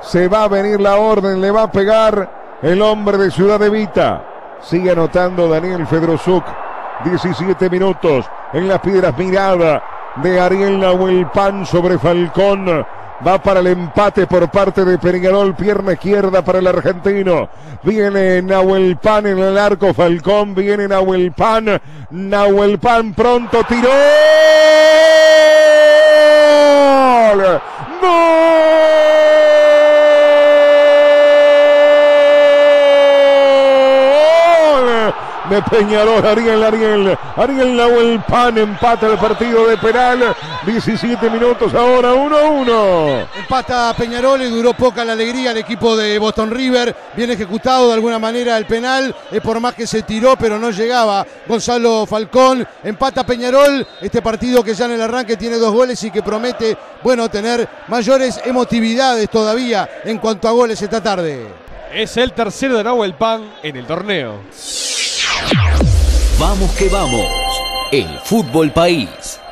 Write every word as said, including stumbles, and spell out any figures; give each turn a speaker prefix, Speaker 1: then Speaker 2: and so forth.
Speaker 1: Se va a venir la orden, le va a pegar el hombre de Ciudad Evita. Sigue anotando Daniel Fedrosuk. diecisiete minutos en las piedras. Mirada de Ariel Nahuelpan sobre Falcón. Va para el empate por parte de Peñarol. Pierna izquierda para el argentino. Viene Nahuelpan en el arco. Falcón. Viene Nahuelpan. Nahuelpan pronto tiró. ¡Gol! De Peñarol, Ariel, Ariel, Ariel Nahuelpan empata el partido de penal, diecisiete minutos ahora, uno a uno.
Speaker 2: Empata Peñarol y duró poca la alegría al equipo de Boston River, bien ejecutado de alguna manera el penal, es por más que se tiró pero no llegaba Gonzalo Falcón. Empata Peñarol, este partido que ya en el arranque tiene dos goles y que promete, bueno, tener mayores emotividades todavía en cuanto a goles esta tarde.
Speaker 3: Es el tercero de Nahuelpan en el torneo.
Speaker 4: Vamos que vamos, el Fútbol País.